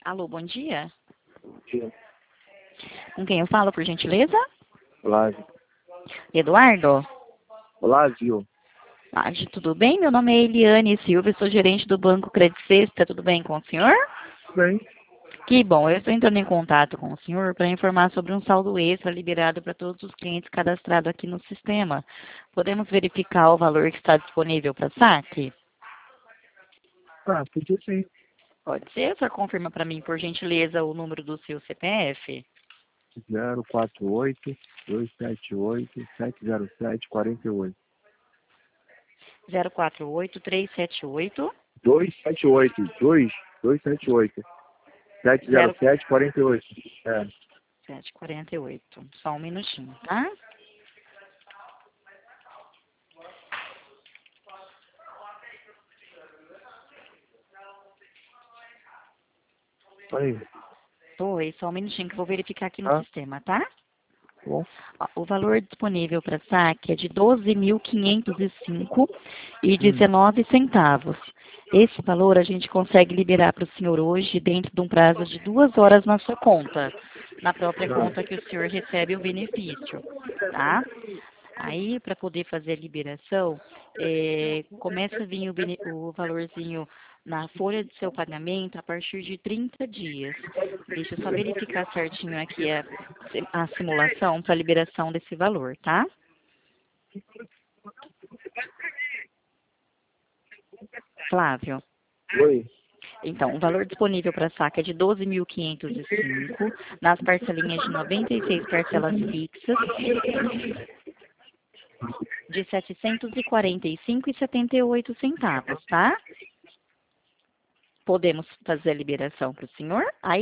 Alô, bom dia. Dia. Com quem eu falo, por gentileza? Olávio. Eduardo? Olávio. Tudo bem? Meu nome é Eliane Silva, sou gerente do Banco Credit Sexta. Tudo bem com o senhor? Bem. Que bom, eu estou entrando em contato com o senhor para informar sobre um saldo extra liberado para todos os clientes cadastrados aqui no sistema. Podemos verificar o valor que está disponível para saque? Podia sim. Pode ser? O senhor confirma para mim, por gentileza, o número do seu CPF? 048-278-707-48. 048-378. 278. 707-48. É. 748. Só um minutinho, tá? Aí. Oi, só um minutinho que eu vou verificar aqui no Tá sistema, tá? bom. Ó, o valor disponível para saque é de 12.505,19 centavos. Esse valor a gente consegue liberar para o senhor hoje dentro de um prazo de 2 horas na sua conta, na própria conta que o senhor recebe o benefício, tá? Aí, para poder fazer a liberação, começa a vir o valorzinho na folha de seu pagamento a partir de 30 dias. Deixa eu só verificar certinho aqui a simulação para a liberação desse valor, tá? Flávio. Oi. Então, o valor disponível para saque é de 12.505, nas parcelinhas de 96 parcelas fixas, de 745,78 centavos, tá? Podemos fazer a liberação para o senhor? Aí